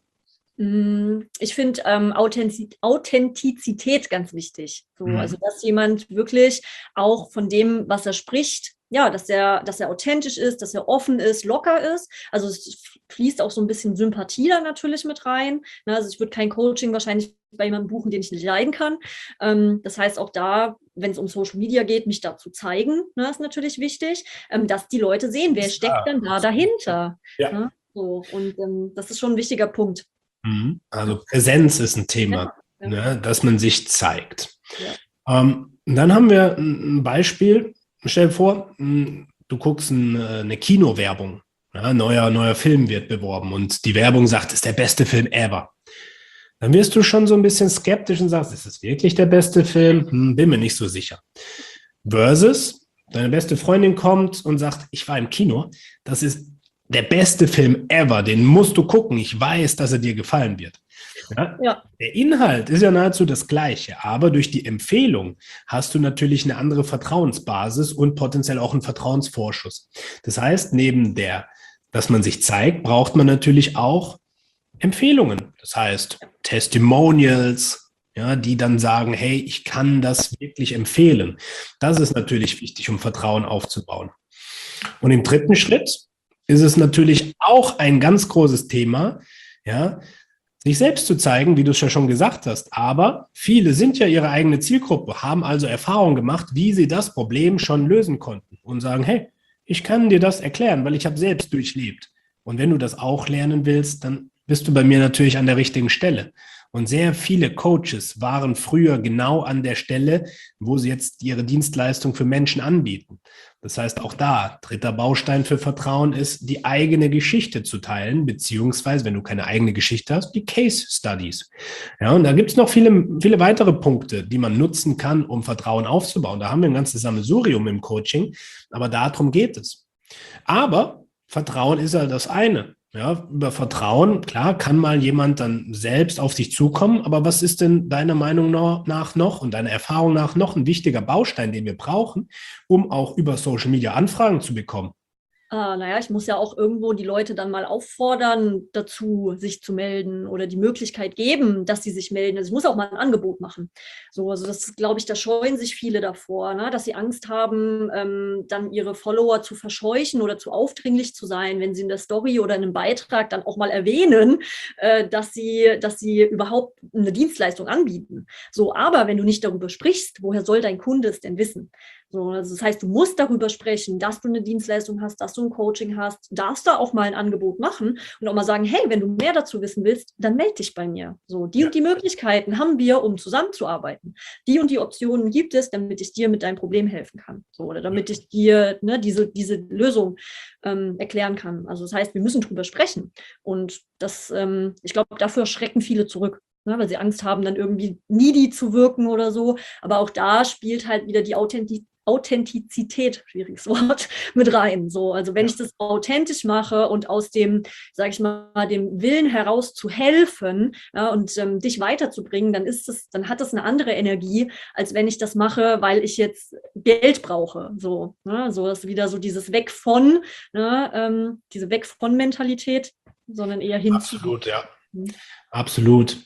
Ich finde ähm, Authentiz- Authentizität ganz wichtig. So, Mhm. also, dass jemand wirklich auch von dem, was er spricht, ja, dass er, dass er authentisch ist, dass er offen ist, locker ist. Also es fließt auch so ein bisschen Sympathie da natürlich mit rein. Ne? Also ich würde kein Coaching wahrscheinlich bei jemandem buchen, den ich nicht leiden kann. Ähm, das heißt auch da, wenn es um Social Media geht, mich da zu zeigen, ne, ist natürlich wichtig, ähm, dass die Leute sehen, wer steckt denn da dahinter. Ja. Ne? So, und ähm, das ist schon ein wichtiger Punkt. Also Präsenz ist ein Thema, ja, ja. Ne, dass man sich zeigt. Ja. Ähm, dann haben wir ein Beispiel. Stell dir vor, du guckst eine, eine Kinowerbung. Ja, neuer, neuer Film wird beworben und die Werbung sagt, es ist der beste Film ever. Dann wirst du schon so ein bisschen skeptisch und sagst, ist es wirklich der beste Film? Hm, bin mir nicht so sicher. Versus, deine beste Freundin kommt und sagt, ich war im Kino, das ist der beste Film ever, den musst du gucken. Ich weiß, dass er dir gefallen wird. Ja? Ja. Der Inhalt ist ja nahezu das Gleiche, aber durch die Empfehlung hast du natürlich eine andere Vertrauensbasis und potenziell auch einen Vertrauensvorschuss. Das heißt, neben der, dass man sich zeigt, braucht man natürlich auch Empfehlungen. Das heißt, Testimonials, ja, die dann sagen, hey, ich kann das wirklich empfehlen. Das ist natürlich wichtig, um Vertrauen aufzubauen. Und im dritten Schritt ist es natürlich auch ein ganz großes Thema, ja, sich selbst zu zeigen, wie du es ja schon gesagt hast. Aber viele sind ja ihre eigene Zielgruppe, haben also Erfahrung gemacht, wie sie das Problem schon lösen konnten und sagen, hey, ich kann dir das erklären, weil ich habe selbst durchlebt. Und wenn du das auch lernen willst, dann bist du bei mir natürlich an der richtigen Stelle. Und sehr viele Coaches waren früher genau an der Stelle, wo sie jetzt ihre Dienstleistung für Menschen anbieten. Das heißt, auch da, dritter Baustein für Vertrauen ist, die eigene Geschichte zu teilen, beziehungsweise, wenn du keine eigene Geschichte hast, die Case Studies. Ja, und da gibt es noch viele, viele weitere Punkte, die man nutzen kann, um Vertrauen aufzubauen. Da haben wir ein ganzes Sammelsurium im Coaching, aber darum geht es. Aber Vertrauen ist halt das eine. Ja, über Vertrauen, klar, kann mal jemand dann selbst auf dich zukommen, aber was ist denn deiner Meinung nach noch und deiner Erfahrung nach noch ein wichtiger Baustein, den wir brauchen, um auch über Social Media Anfragen zu bekommen? Ah, naja, ich muss ja auch irgendwo die Leute dann mal auffordern, dazu sich zu melden oder die Möglichkeit geben, dass sie sich melden. Also ich muss auch mal ein Angebot machen. So, also das glaube ich, da scheuen sich viele davor, ne? Dass sie Angst haben, ähm, dann ihre Follower zu verscheuchen oder zu aufdringlich zu sein, wenn sie in der Story oder in einem Beitrag dann auch mal erwähnen, äh, dass sie, dass sie überhaupt eine Dienstleistung anbieten. So, aber wenn du nicht darüber sprichst, woher soll dein Kunde es denn wissen? So, also das heißt, du musst darüber sprechen, dass du eine Dienstleistung hast, dass du ein Coaching hast, darfst da auch mal ein Angebot machen und auch mal sagen, hey, wenn du mehr dazu wissen willst, dann melde dich bei mir. So, die Ja. und die Möglichkeiten haben wir, um zusammenzuarbeiten. Die und die Optionen gibt es, damit ich dir mit deinem Problem helfen kann. So, oder damit ich dir ne, diese, diese Lösung ähm, erklären kann. Also das heißt, wir müssen drüber sprechen. Und das, ähm, ich glaube, dafür schrecken viele zurück. Ne, weil sie Angst haben, dann irgendwie needy zu wirken oder so. Aber auch da spielt halt wieder die Authentizität Authentizität, schwieriges Wort, mit rein. So, also wenn ja. ich das authentisch mache und aus dem, sage ich mal, dem Willen heraus zu helfen ja, und ähm, dich weiterzubringen, dann ist das, dann hat das eine andere Energie, als wenn ich das mache, weil ich jetzt Geld brauche. So, ne? So ist wieder so dieses Weg von, ne? ähm, diese Weg von Mentalität, sondern eher hin zu. Absolut, ja. Mhm. Absolut.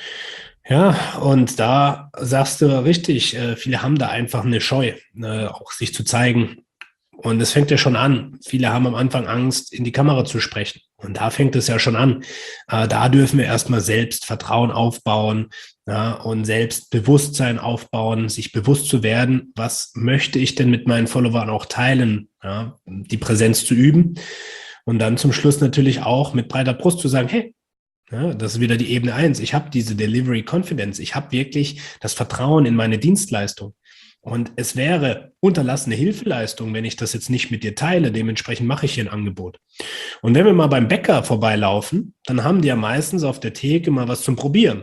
Ja, und da sagst du richtig, äh, viele haben da einfach eine Scheu, äh, auch sich zu zeigen. Und es fängt ja schon an. Viele haben am Anfang Angst, in die Kamera zu sprechen. Und da fängt es ja schon an. Äh, da dürfen wir erstmal selbst Vertrauen aufbauen, ja, und Selbstbewusstsein aufbauen, sich bewusst zu werden, was möchte ich denn mit meinen Followern auch teilen, ja, die Präsenz zu üben. Und dann zum Schluss natürlich auch mit breiter Brust zu sagen, hey, ja, das ist wieder die Ebene eins. Ich habe diese Delivery Confidence. Ich habe wirklich das Vertrauen in meine Dienstleistung. Und es wäre unterlassene Hilfeleistung, wenn ich das jetzt nicht mit dir teile. Dementsprechend mache ich hier ein Angebot. Und wenn wir mal beim Bäcker vorbeilaufen, dann haben die ja meistens auf der Theke mal was zum Probieren.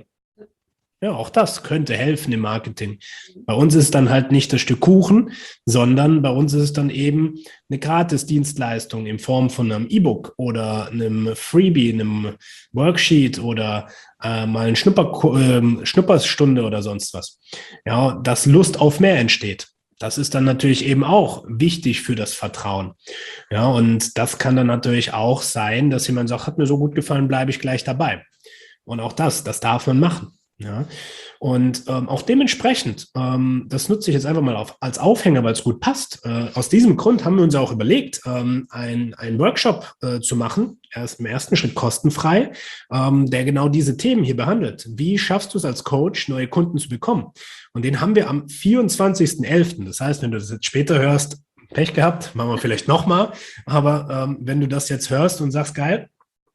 Ja, auch das könnte helfen im Marketing. Bei uns ist dann halt nicht das Stück Kuchen, sondern bei uns ist es dann eben eine Gratis-Dienstleistung in Form von einem E-Book oder einem Freebie, einem Worksheet oder äh, mal eine Schnupper, äh, Schnupperstunde oder sonst was. Ja, dass Lust auf mehr entsteht. Das ist dann natürlich eben auch wichtig für das Vertrauen. Ja, und das kann dann natürlich auch sein, dass jemand sagt, hat mir so gut gefallen, bleibe ich gleich dabei. Und auch das, das darf man machen. Ja, und ähm, auch dementsprechend, ähm, das nutze ich jetzt einfach mal auf, als Aufhänger, weil es gut passt. Äh, aus diesem Grund haben wir uns auch überlegt, ähm, ein, einen Workshop äh, zu machen, erst im ersten Schritt kostenfrei, ähm, der genau diese Themen hier behandelt. Wie schaffst du es als Coach, neue Kunden zu bekommen? Und den haben wir am vierundzwanzigsten elften Das heißt, wenn du das jetzt später hörst, Pech gehabt, machen wir vielleicht nochmal. Aber ähm, wenn du das jetzt hörst und sagst, geil,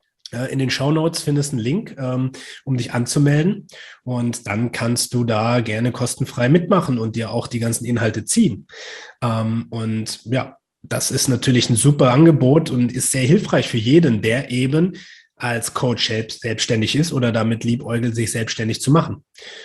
in den Shownotes findest du einen Link, ähm, um dich anzumelden. Und dann kannst du da gerne kostenfrei mitmachen und dir auch die ganzen Inhalte ziehen. Ähm, und ja, das ist natürlich ein super Angebot und ist sehr hilfreich für jeden, der eben als Coach selbst, selbstständig ist oder damit liebäugelt, sich selbstständig zu machen.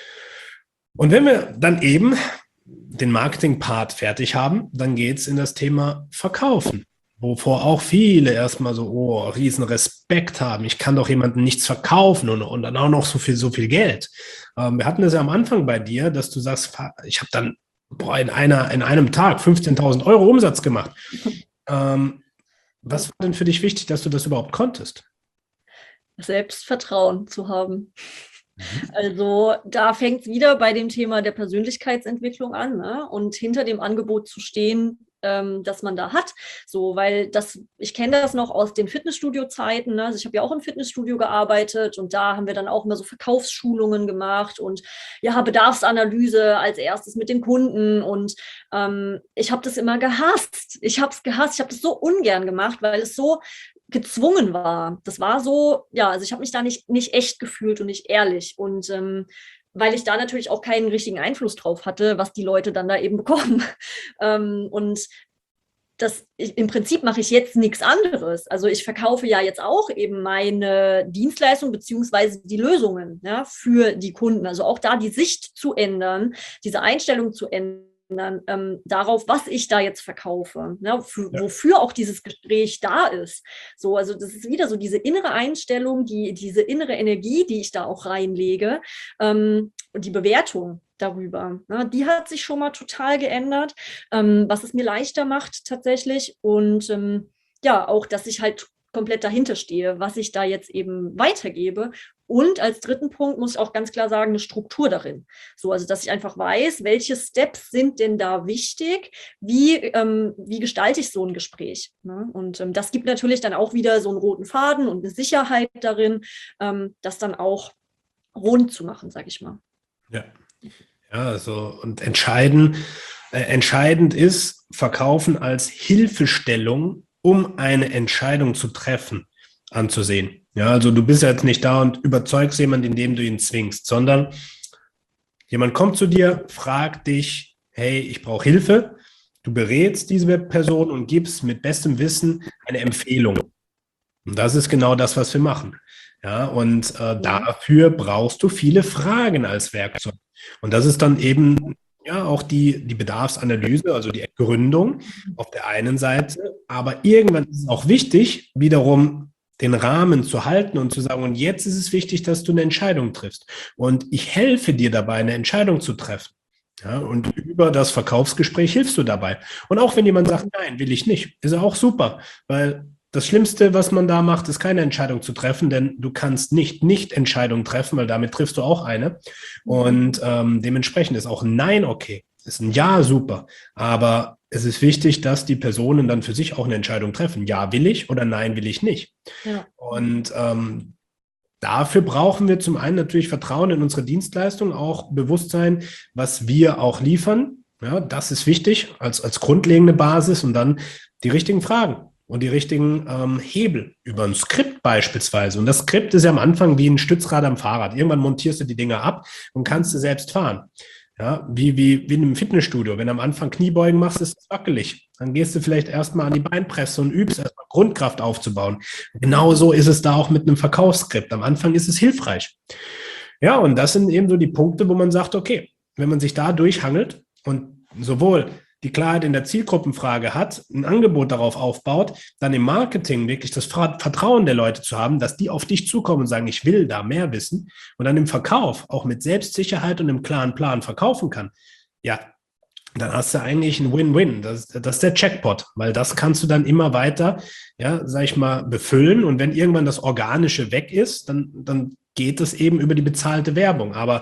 Und wenn wir dann eben den Marketing-Part fertig haben, dann geht es in das Thema Verkaufen. Wovor auch viele erstmal so, oh, riesen Respekt haben. Ich kann doch jemandem nichts verkaufen und, und dann auch noch so viel, so viel Geld. Ähm, wir hatten das ja am Anfang bei dir, dass du sagst, ich habe dann boah, in, einer, in einem Tag fünfzehntausend Euro Umsatz gemacht. Ähm, was war denn für dich wichtig, dass du das überhaupt konntest? Selbstvertrauen zu haben. Also da fängt es wieder bei dem Thema der Persönlichkeitsentwicklung an, ne? Und hinter dem Angebot zu stehen, ähm, das man da hat. So, weil das, ich kenne das noch aus den Fitnessstudio-Zeiten, ne? Also ich habe ja auch im Fitnessstudio gearbeitet und da haben wir dann auch immer so Verkaufsschulungen gemacht und ja, Bedarfsanalyse als erstes mit den Kunden und ähm, ich habe das immer gehasst. Ich habe es gehasst. Ich habe das so ungern gemacht, weil es so gezwungen war. Das war so, ja, also ich habe mich da nicht, nicht echt gefühlt und nicht ehrlich. Und ähm, weil ich da natürlich auch keinen richtigen Einfluss drauf hatte, was die Leute dann da eben bekommen. ähm, und das, ich, im Prinzip mache ich jetzt nichts anderes. Also ich verkaufe ja jetzt auch eben meine Dienstleistung beziehungsweise die Lösungen, ja, für die Kunden. Also auch da die Sicht zu ändern, diese Einstellung zu ändern. Ähm, darauf, was ich da jetzt verkaufe, ne, für, Ja. wofür auch dieses Gespräch da ist. So, also das ist wieder so diese innere Einstellung, die, diese innere Energie, die ich da auch reinlege, ähm, und die Bewertung darüber, ne, die hat sich schon mal total geändert, ähm, was es mir leichter macht tatsächlich und ähm, ja, auch, dass ich halt komplett dahinter stehe, was ich da jetzt eben weitergebe. Und als dritten Punkt muss ich auch ganz klar sagen, eine Struktur darin. So, also dass ich einfach weiß, welche Steps sind denn da wichtig, wie, ähm, wie gestalte ich so ein Gespräch. Ne? Und ähm, das gibt natürlich dann auch wieder so einen roten Faden und eine Sicherheit darin, ähm, das dann auch rund zu machen, sage ich mal. Ja. Ja, also und entscheiden, äh, entscheidend ist, Verkaufen als Hilfestellung, um eine Entscheidung zu treffen, anzusehen. Ja, also du bist ja jetzt nicht da und überzeugst jemanden, indem du ihn zwingst, sondern jemand kommt zu dir, fragt dich, hey, ich brauche Hilfe. Du berätst diese Person und gibst mit bestem Wissen eine Empfehlung. Und das ist genau das, was wir machen. Ja, und äh, dafür brauchst du viele Fragen als Werkzeug. Und das ist dann eben ja auch die, die Bedarfsanalyse, also die Gründung auf der einen Seite. Aber irgendwann ist es auch wichtig, wiederum den Rahmen zu halten und zu sagen, und jetzt ist es wichtig, dass du eine Entscheidung triffst. Und ich helfe dir dabei, eine Entscheidung zu treffen. Ja, und über das Verkaufsgespräch hilfst du dabei. Und auch wenn jemand sagt, nein, will ich nicht, ist auch super, weil das Schlimmste, was man da macht, ist keine Entscheidung zu treffen, denn du kannst nicht Nicht-Entscheidungen treffen, weil damit triffst du auch eine. Und ähm, dementsprechend ist auch ein Nein okay. Ist ein Ja super. Aber es ist wichtig, dass die Personen dann für sich auch eine Entscheidung treffen. Ja will ich oder Nein will ich nicht. Ja. Und ähm, dafür brauchen wir zum einen natürlich Vertrauen in unsere Dienstleistung, auch Bewusstsein, was wir auch liefern. Ja, das ist wichtig als, als grundlegende Basis und dann die richtigen Fragen und die richtigen ähm, Hebel über ein Skript beispielsweise. Und das Skript ist ja am Anfang wie ein Stützrad am Fahrrad. Irgendwann montierst du die Dinger ab und kannst du selbst fahren. Ja, wie, wie, wie in einem Fitnessstudio. Wenn du am Anfang Kniebeugen machst, ist es wackelig. Dann gehst du vielleicht erstmal an die Beinpresse und übst erstmal Grundkraft aufzubauen. Genauso ist es da auch mit einem Verkaufsskript. Am Anfang ist es hilfreich. Ja, und das sind eben so die Punkte, wo man sagt, okay, wenn man sich da durchhangelt und sowohl die Klarheit in der Zielgruppenfrage hat, ein Angebot darauf aufbaut, dann im Marketing wirklich das Vertrauen der Leute zu haben, dass die auf dich zukommen und sagen, ich will da mehr wissen und dann im Verkauf auch mit Selbstsicherheit und einem klaren Plan verkaufen kann, ja, dann hast du eigentlich ein Win-Win. Das, das ist der Jackpot, weil das kannst du dann immer weiter, ja, sag ich mal, befüllen und wenn irgendwann das Organische weg ist, dann, dann geht es eben über die bezahlte Werbung, aber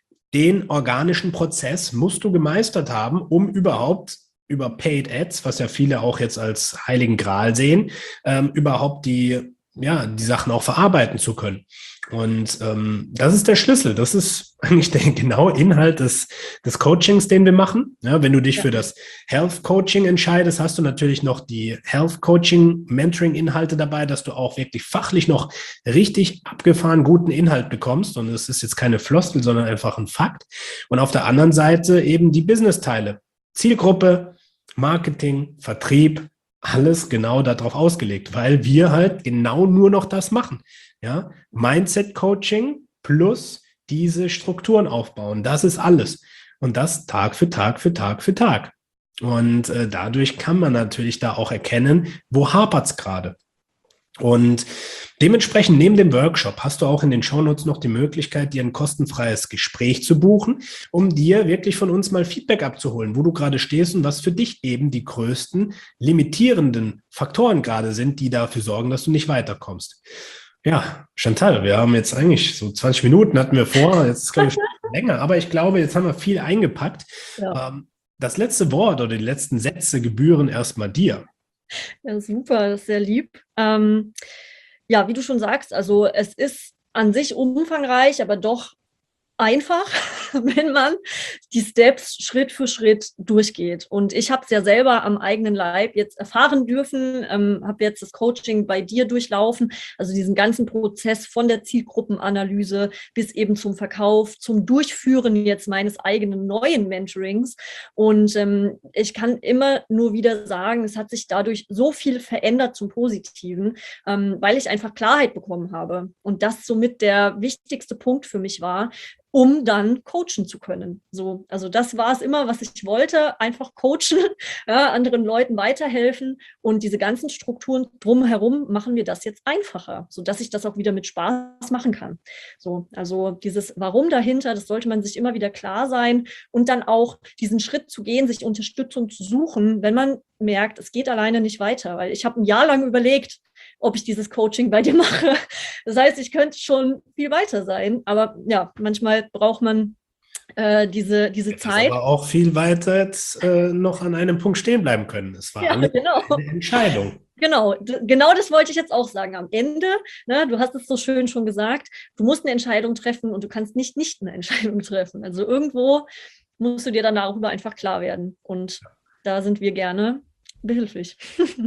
den organischen Prozess musst du gemeistert haben, um überhaupt über Paid Ads, was ja viele auch jetzt als heiligen Gral sehen, ähm, überhaupt die, ja, die Sachen auch verarbeiten zu können. Und ähm, das ist der Schlüssel. Das ist eigentlich der genaue Inhalt des, des Coachings, den wir machen. Ja, wenn du dich ja. für das Health Coaching entscheidest, hast du natürlich noch die Health Coaching Mentoring Inhalte dabei, dass du auch wirklich fachlich noch richtig abgefahren guten Inhalt bekommst. Und es ist jetzt keine Floskel, sondern einfach ein Fakt. Und auf der anderen Seite eben die Business-Teile. Zielgruppe, Marketing, Vertrieb, alles genau darauf ausgelegt, weil wir halt genau nur noch das machen. Ja, Mindset-Coaching plus diese Strukturen aufbauen. Das ist alles. Und das Tag für Tag für Tag für Tag. Und äh, dadurch kann man natürlich da auch erkennen, wo hapert es gerade. Und dementsprechend neben dem Workshop hast du auch in den Shownotes noch die Möglichkeit, dir ein kostenfreies Gespräch zu buchen, um dir wirklich von uns mal Feedback abzuholen, wo du gerade stehst und was für dich eben die größten limitierenden Faktoren gerade sind, die dafür sorgen, dass du nicht weiterkommst. Ja, Chantal, wir haben jetzt eigentlich so zwanzig Minuten hatten wir vor, jetzt ist es glaube ich länger, aber ich glaube, jetzt haben wir viel eingepackt. Ja. Das letzte Wort oder die letzten Sätze gebühren erstmal dir. Ja, super, das ist sehr lieb. Ähm, ja, wie du schon sagst, also es ist an sich umfangreich, aber doch einfach, wenn man die Steps Schritt für Schritt durchgeht. Und ich habe es ja selber am eigenen Leib jetzt erfahren dürfen, ähm, habe jetzt das Coaching bei dir durchlaufen, also diesen ganzen Prozess von der Zielgruppenanalyse bis eben zum Verkauf, zum Durchführen jetzt meines eigenen neuen Mentorings. Und ähm, ich kann immer nur wieder sagen, es hat sich dadurch so viel verändert zum Positiven, ähm, weil ich einfach Klarheit bekommen habe. Und das somit der wichtigste Punkt für mich war, um dann coachen zu können. So, also das war es immer, was ich wollte, einfach coachen, ja, anderen Leuten weiterhelfen, und diese ganzen Strukturen drumherum machen mir das jetzt einfacher, sodass ich das auch wieder mit Spaß machen kann. So, also dieses Warum dahinter, das sollte man sich immer wieder klar sein, und dann auch diesen Schritt zu gehen, sich Unterstützung zu suchen, wenn man merkt, es geht alleine nicht weiter, weil ich habe ein Jahr lang überlegt, ob ich dieses Coaching bei dir mache. Das heißt, ich könnte schon viel weiter sein, aber ja, manchmal braucht man äh, diese, diese Zeit. Aber auch viel weiter jetzt, äh, noch an einem Punkt stehen bleiben können. Es war ja, alles genau. eine Entscheidung. Genau, genau das wollte ich jetzt auch sagen. Am Ende, ne, du hast es so schön schon gesagt, du musst eine Entscheidung treffen und du kannst nicht nicht eine Entscheidung treffen. Also irgendwo musst du dir dann darüber einfach klar werden. Und da sind wir gerne behilflich.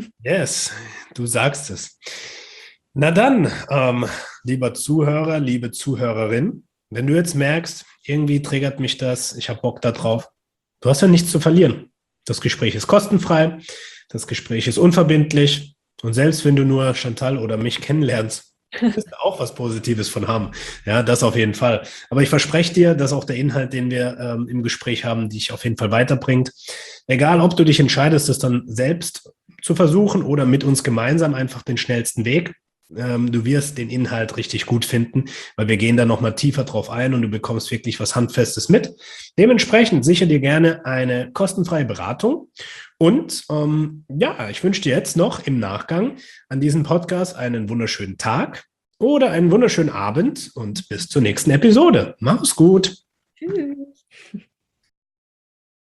Yes, du sagst es. Na dann, ähm, lieber Zuhörer, liebe Zuhörerin, wenn du jetzt merkst, irgendwie triggert mich das, ich habe Bock da drauf, du hast ja nichts zu verlieren. Das Gespräch ist kostenfrei, das Gespräch ist unverbindlich, und selbst wenn du nur Chantal oder mich kennenlernst, wirst du auch was Positives von haben. Ja, das auf jeden Fall. Aber ich verspreche dir, dass auch der Inhalt, den wir ähm, im Gespräch haben, dich auf jeden Fall weiterbringt. Egal, ob du dich entscheidest, es dann selbst zu versuchen oder mit uns gemeinsam einfach den schnellsten Weg. Ähm, du wirst den Inhalt richtig gut finden, weil wir gehen da nochmal tiefer drauf ein und du bekommst wirklich was Handfestes mit. Dementsprechend sichere dir gerne eine kostenfreie Beratung. Und ähm, ja, ich wünsche dir jetzt noch im Nachgang an diesem Podcast einen wunderschönen Tag oder einen wunderschönen Abend und bis zur nächsten Episode. Mach's gut.